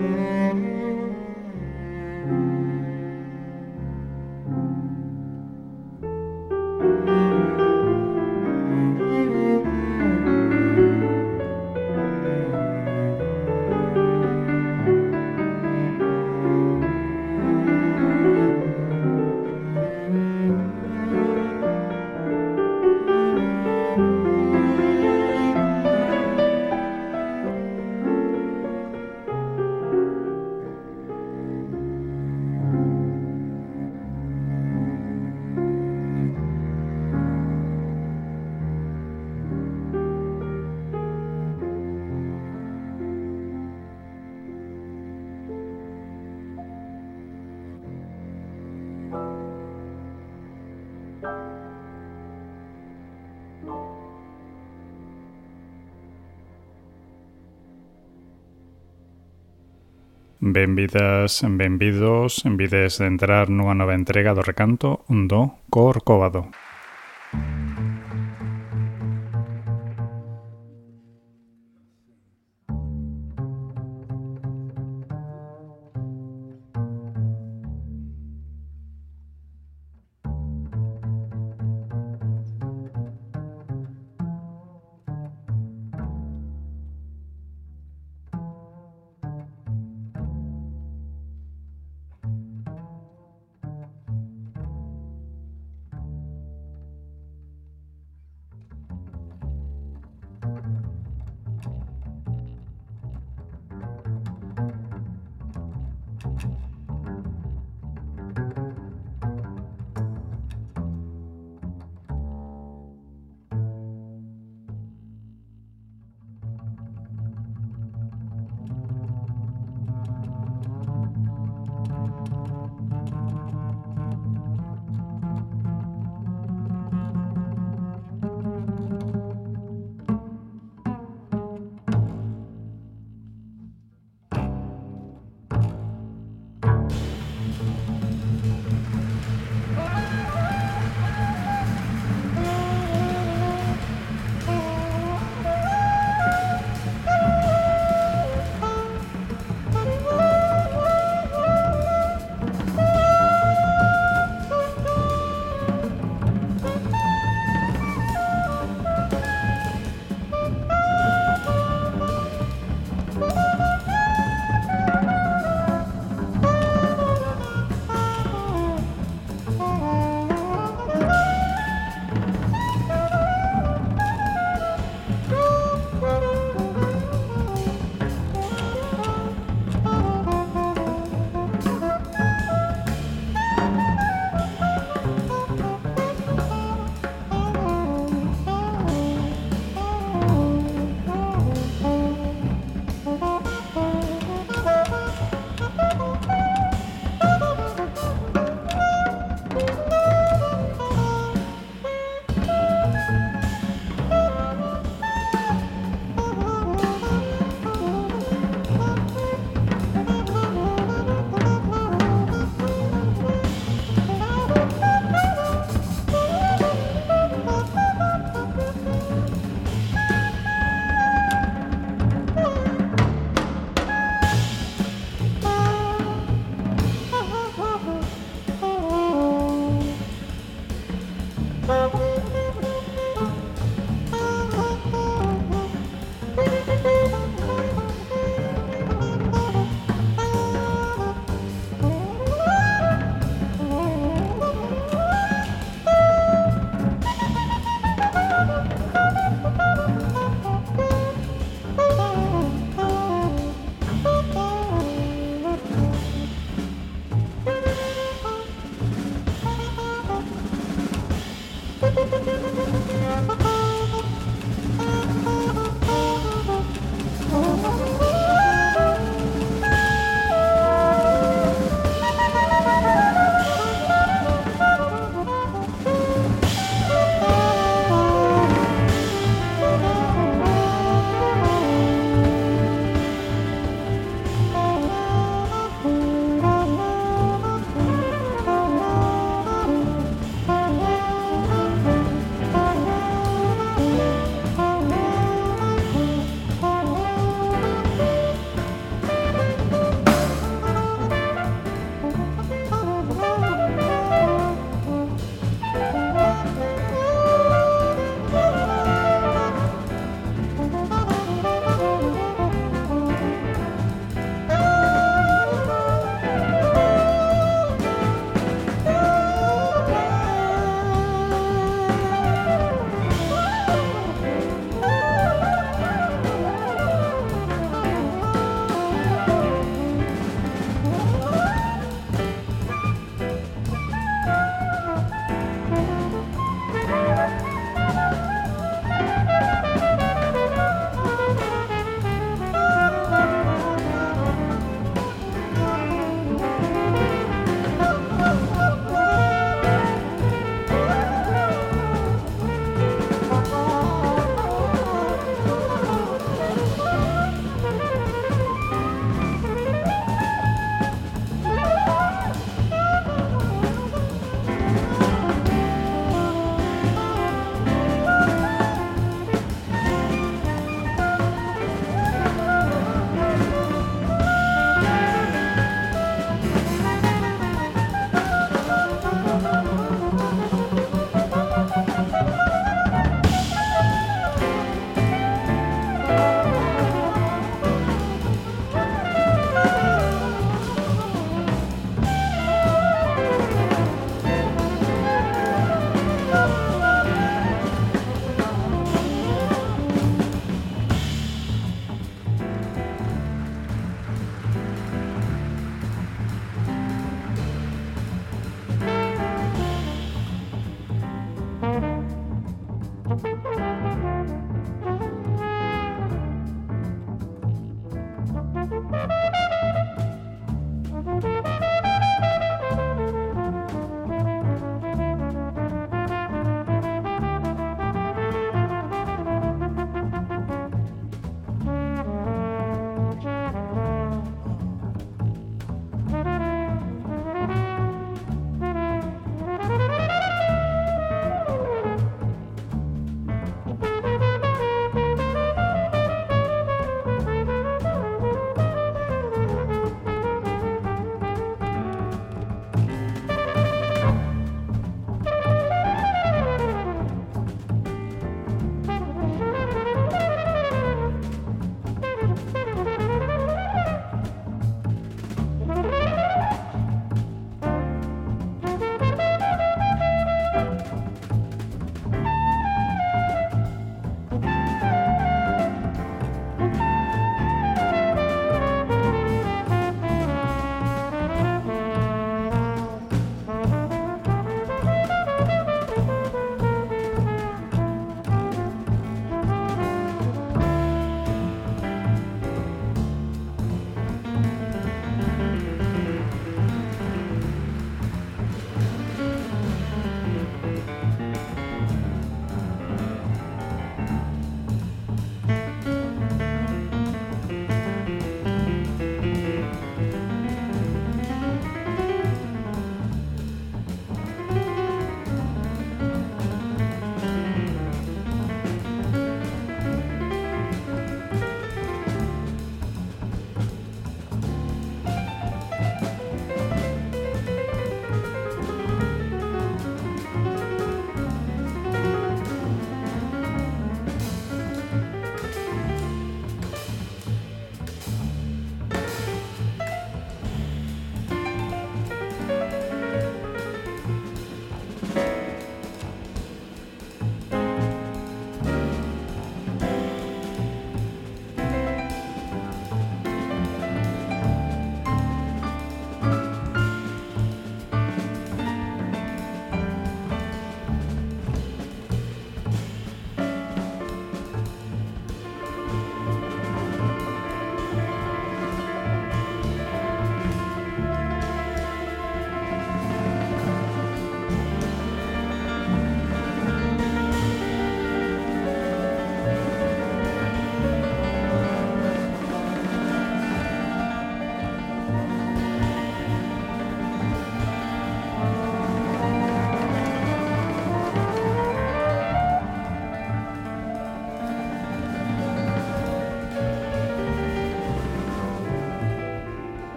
Benvidas, benvidos, envides de entrar nunha nova entrega do recanto do Corcovado.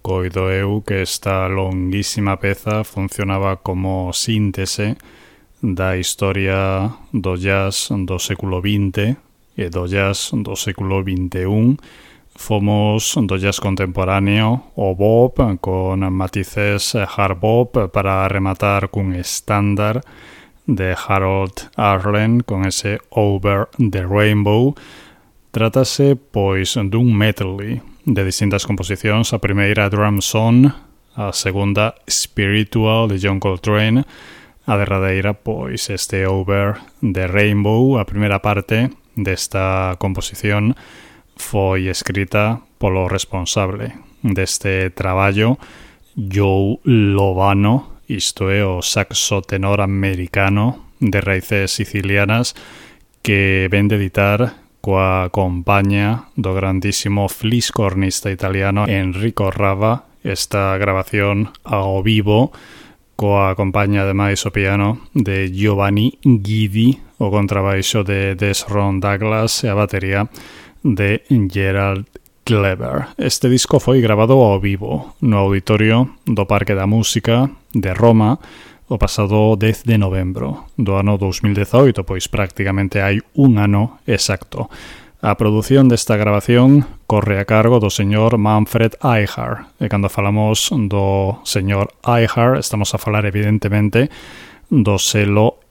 coido eu que esta longuísima peza funcionaba como síntese da historia do jazz do século XX e do jazz do século XXI. Fomos do jazz contemporáneo o bop con matices hard bop para rematar cun estándar de Harold Arlen con ese Over the Rainbow. Trátase, pois, dun medley de distintas composicións. A primeira, Drum Song, a segunda, Spiritual, de John Coltrane, a derradeira, pois, este Over the Rainbow. A primeira parte desta composición foi escrita polo responsable deste traballo, Joe Lovano, isto é o saxo tenor americano de raíces sicilianas que ven de editar coa compaña do grandísimo fliscornista italiano Enrico Rava esta grabación ao vivo coa compaña ademais o piano de Giovanni Guidi, o contrabaixo de Desron Douglas e a batería de Gerald Clever. Este disco foi grabado ao vivo no auditorio do Parque da Música de Roma o pasado 10 de novembro do ano 2018, pois prácticamente hai un ano exacto. A produción desta grabación corre a cargo do señor Manfred Eichhardt, e cando falamos do señor Eichhardt estamos a falar evidentemente do selo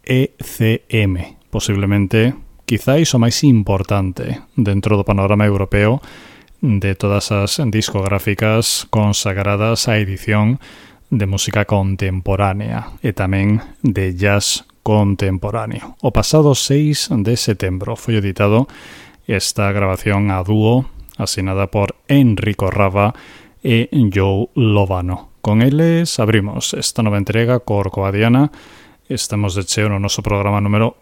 ECM, posiblemente quizáis o máis importante dentro do panorama europeo de todas as discográficas consagradas á edición de música contemporánea e tamén de jazz contemporáneo. O pasado 6 de setembro foi editado esta grabación a dúo asinada por Enrico Rava e Joe Lovano. Con eles abrimos esta nova entrega Corcoadiana. Estamos de cheo no noso programa número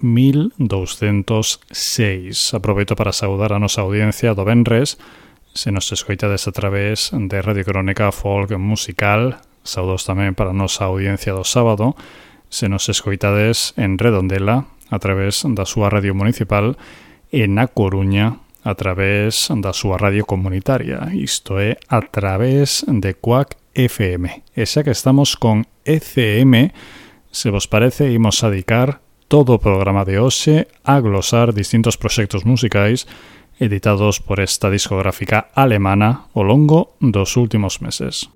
1206. Aproveito para saudar a nosa audiencia do venres. Se nos escoitades a través de Radio Crónica Folk Musical. Saudos tamén para a nosa audiencia do sábado. Se nos escoitades en Redondela a través da súa radio municipal e na Coruña a través da súa radio comunitaria, isto é, a través de Quack FM. E xa que estamos con ECM, se vos parece, imos a dedicar todo o programa de hoxe a glosar distintos proxectos musicais editados por esta discográfica alemana ao longo dos últimos meses.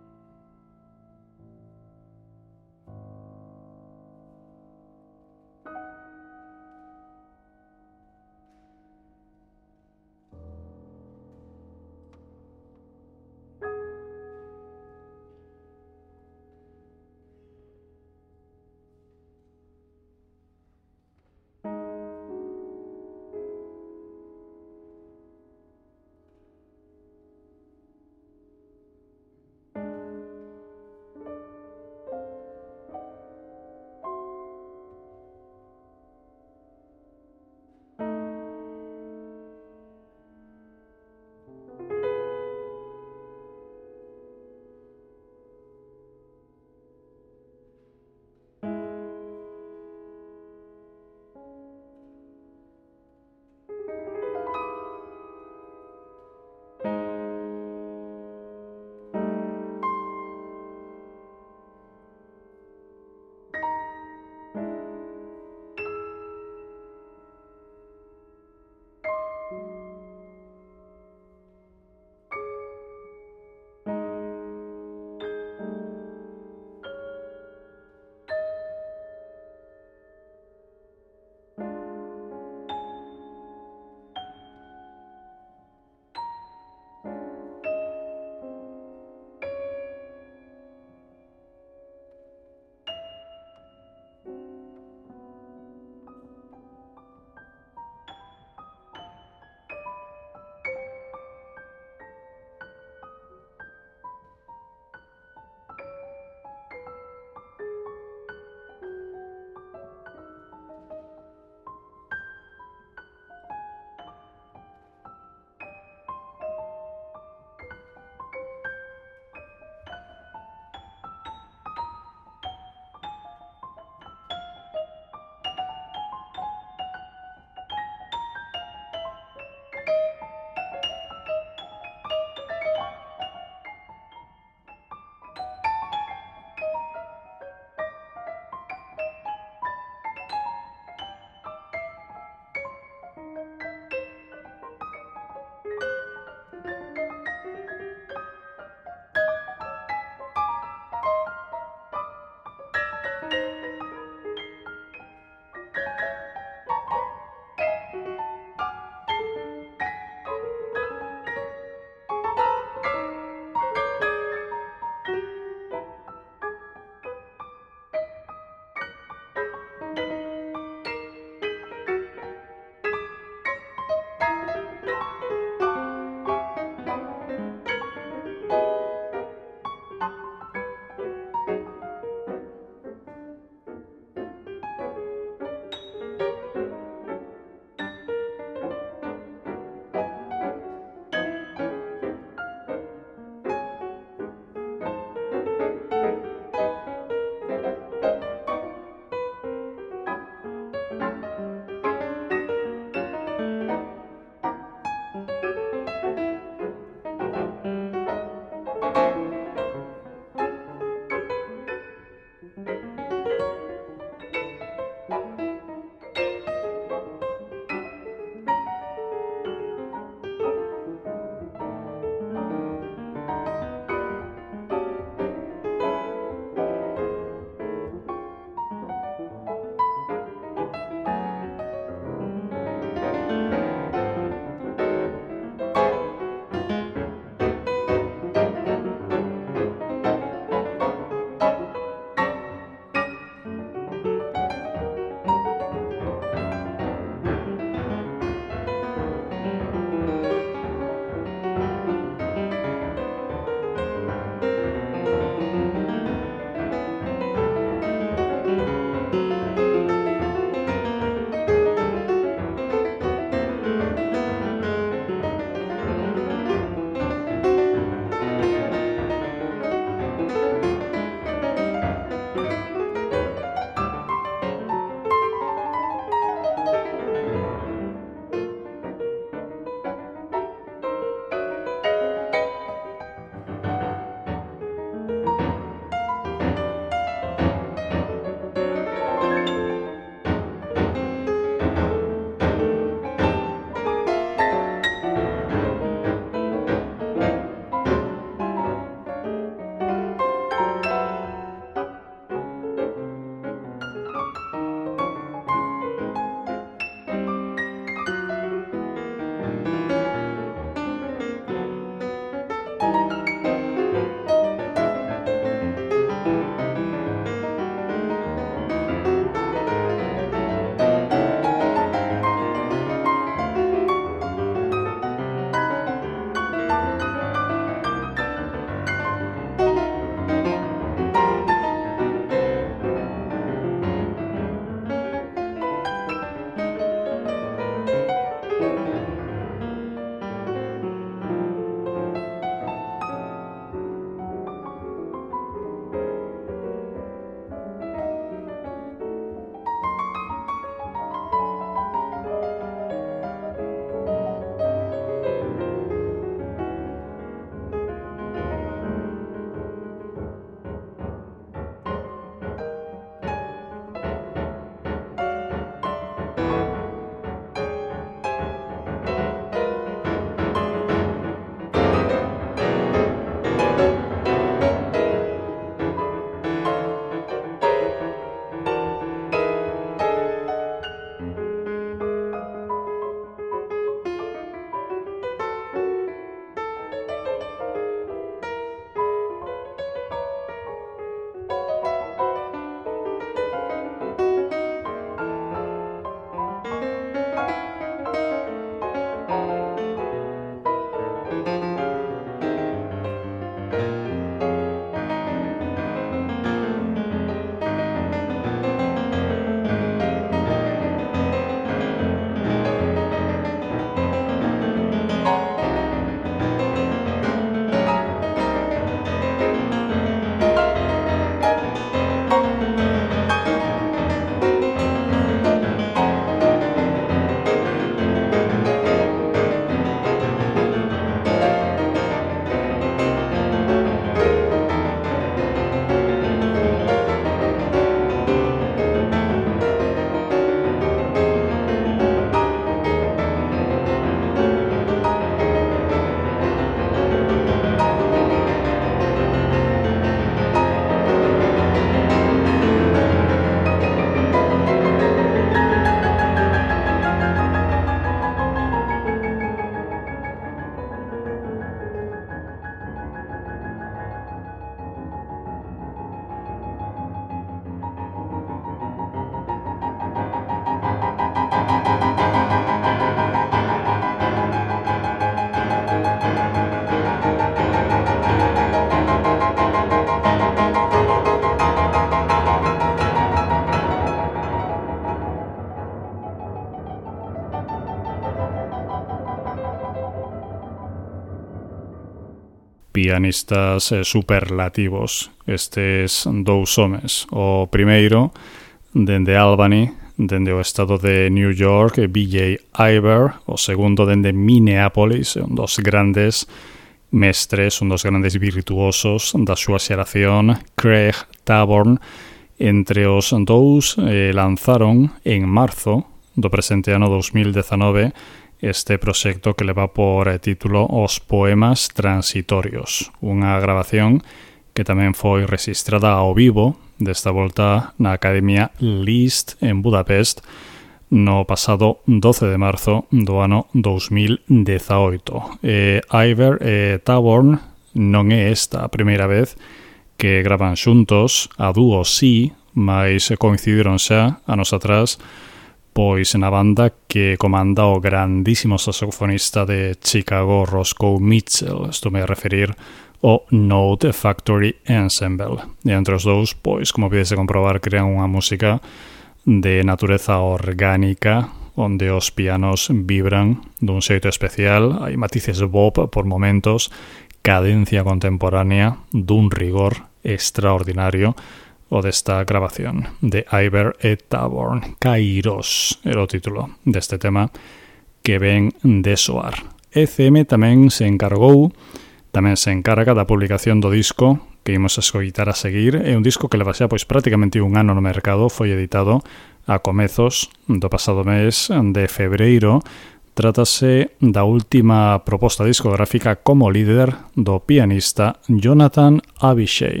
pianistas superlativos. Estes dous homes. O primeiro, dende Albany, dende o estado de New York, B.J. Iver. O segundo, dende Minneapolis, un dos grandes mestres, un dos grandes virtuosos da súa xeración, Craig Taborn. Entre os dous lanzaron en marzo do presente ano 2019 este proxecto que leva por título Os Poemas Transitorios, unha grabación que tamén foi registrada ao vivo desta volta na Academia Liszt en Budapest no pasado 12 de marzo do ano 2018. Iver e Taborn non é esta a primeira vez que gravan xuntos, a dúo sí, mas coincidiron xa anos atrás pois na banda que comanda o grandísimo saxofonista de Chicago, Roscoe Mitchell. Estou me a referir ao Note Factory Ensemble. E entre os dous, pois, como podes comprobar, crean unha música de natureza orgánica, onde os pianos vibran dun xeito especial, hai matices bop por momentos, cadencia contemporánea dun rigor extraordinario o desta grabación de Iver e Taborn. Kairos era o título deste tema que ven de soar. ECM tamén se encarga da publicación do disco que imos escoitar a seguir. É un disco que leva xa pois prácticamente un ano no mercado, foi editado a comezos do pasado mes de febreiro. Trátase da última proposta discográfica como líder do pianista Jonathan Avishai.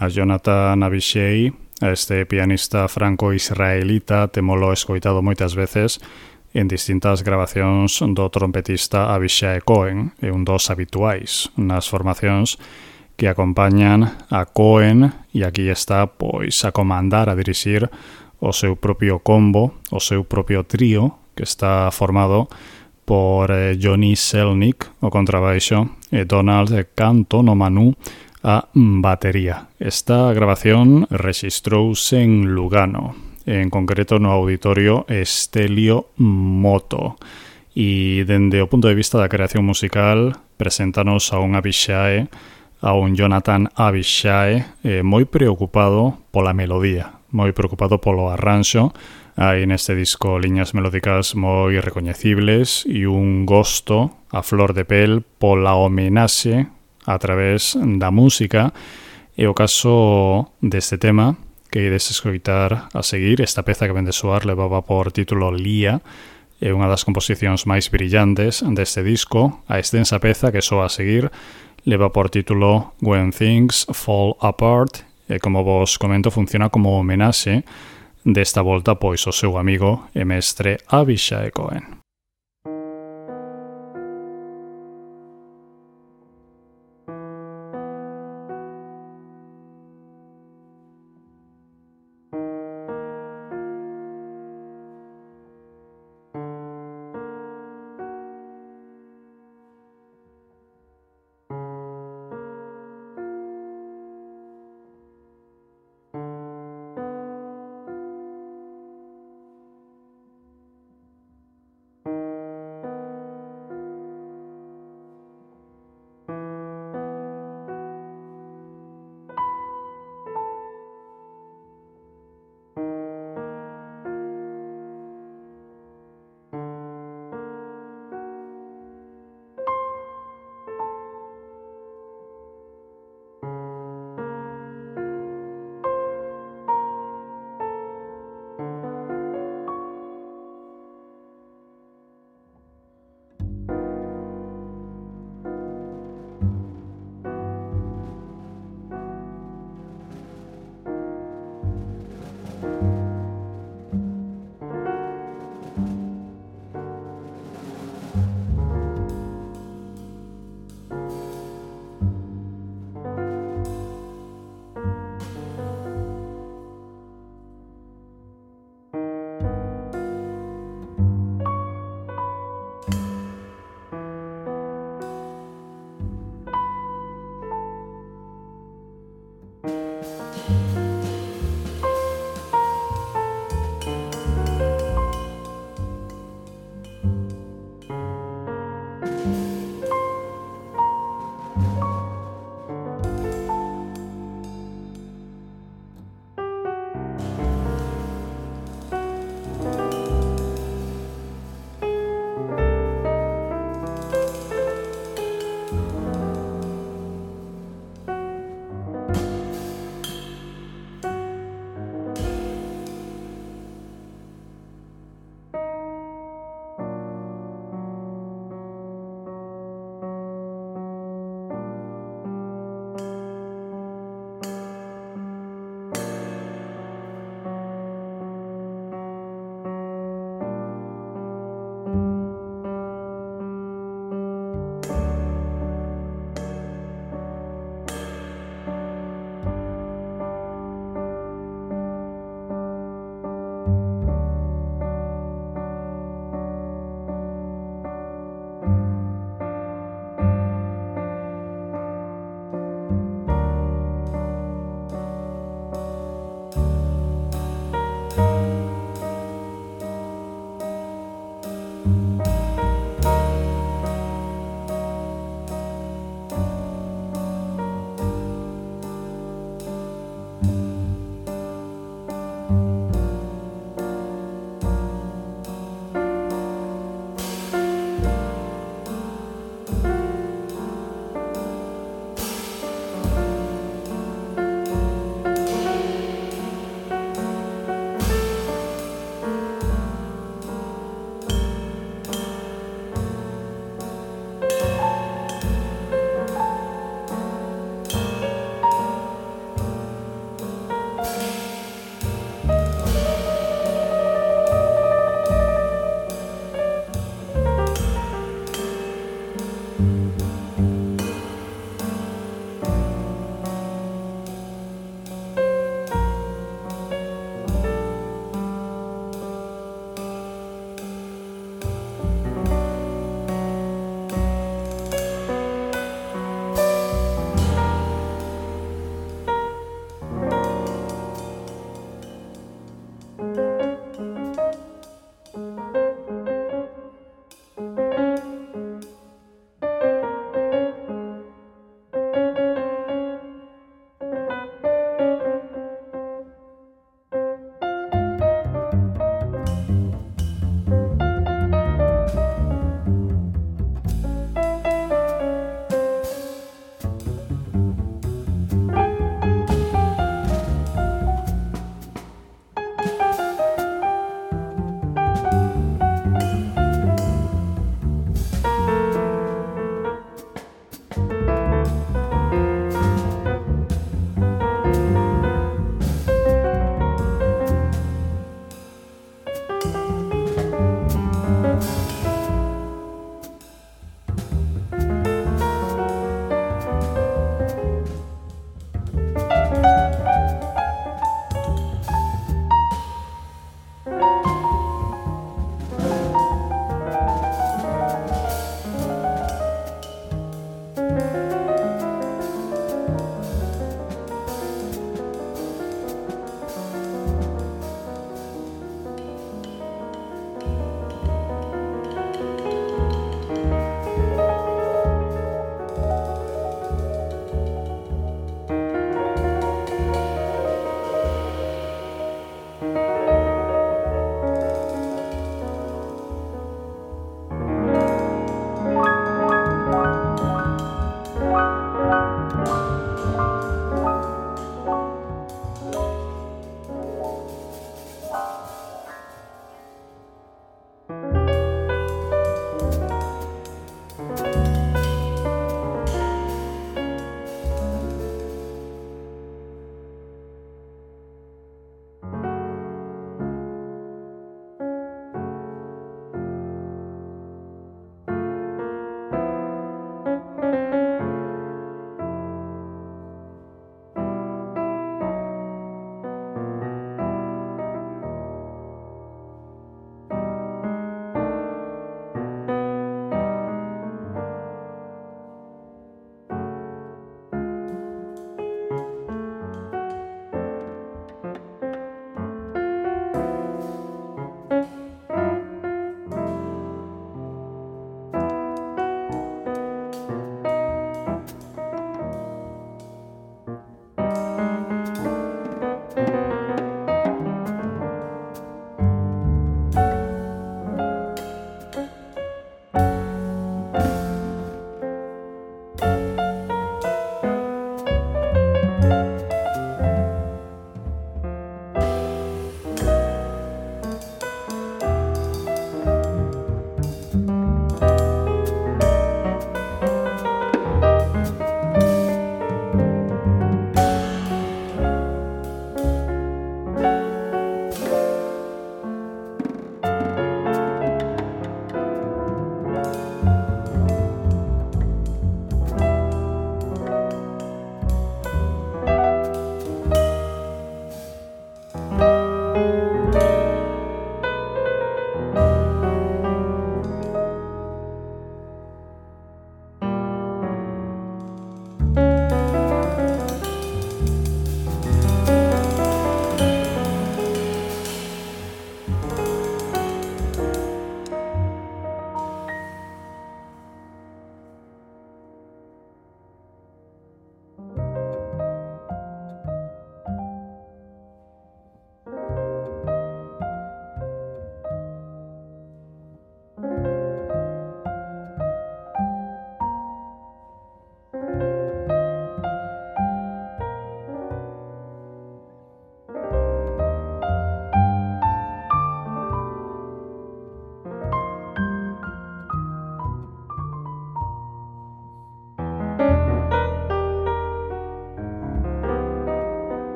A Jonathan Avishai, a este pianista franco-israelita, temolo escoitado moitas veces en distintas grabacións do trompetista Avishai Cohen, e un dos habituais nas formacións que acompañan a Cohen, e aquí está pois a comandar, a dirixir o seu propio combo, o seu propio trío, que está formado por Johnny Selnick, o contrabaixo, e Donald Cantonomanu, a batería. Esta grabación rexistrouse en Lugano, en concreto no auditorio Estelio Moto, e dende o punto de vista da creación musical preséntanos a un Avishai, a un Jonathan Avishai moi preocupado pola melodía, moi preocupado polo arranxo. Hai neste disco liñas melódicas moi recoñecibles e un gosto a flor de pel pola homenaxe a través da música. E o caso deste tema que ides escoitar a seguir, esta peza que vende soar levaba por título Lía, é unha das composicións máis brillantes deste disco. A extensa peza que soa a seguir leva por título When Things Fall Apart, e como vos comento funciona como homenaxe desta volta pois o seu amigo e mestre Avishai Cohen.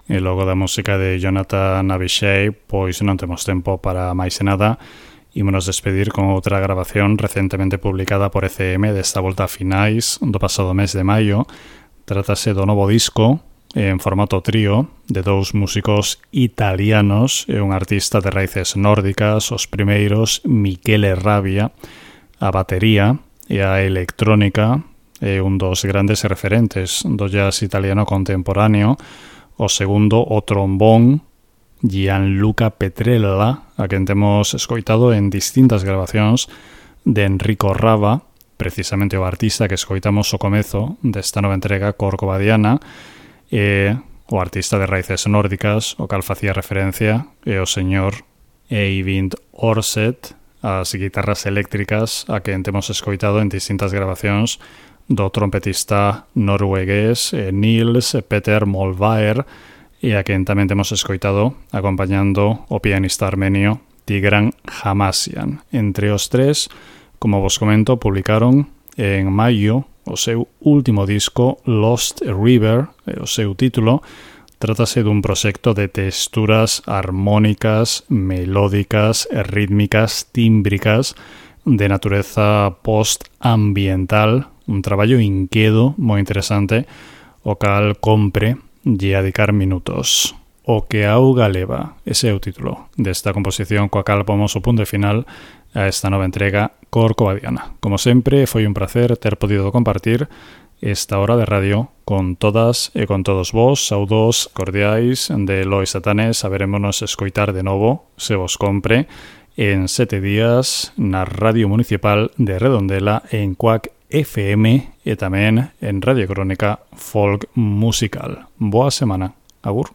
e logo da música de Jonathan Avishai, pois non temos tempo para máis e nada. Ímonos despedir con outra grabación recentemente publicada por ECM desta volta a finais do pasado mes de maio. Trátase do novo disco en formato trío de dous músicos italianos e un artista de raíces nórdicas, os primeiros, Michele Rabia, a batería e a electrónica, é un dos grandes referentes do jazz italiano contemporáneo. O segundo, o trombón, Gianluca Petrella, a quen temos escoitado en distintas grabacións de Enrico Rava, precisamente o artista que escoitamos o comezo desta nova entrega corcovadiana, e o artista de raíces nórdicas, o cal facía referencia, é o señor Eivind Orseth, as guitarras eléctricas a quen temos escoitado en distintas grabacións do trompetista noruegués Nils Petter Molvær, e a quen tamén temos escoitado acompañando o pianista armenio Tigran Hamasyan. Entre os tres, como vos comento, publicaron en maio o seu último disco, Lost River, o seu título. Trátase dun proxecto de texturas armónicas, melódicas, rítmicas, tímbricas, de natureza post-ambiental, un traballo inquedo, moi interesante, o cal compre lle dedicar minutos. O que a auga leva, ese é o título desta composición coa cal pomos o punto final a esta nova entrega corcovadiana. Como sempre, foi un placer ter podido compartir esta hora de radio con todas e con todos vos. Saudos cordiais de Lois Satanes. Saberémonos escoitar de novo, se vos compre, en 7 días na Radio Municipal de Redondela, en Cuac FM e tamén en Radio Crónica Folk Musical. Boa semana. Agur.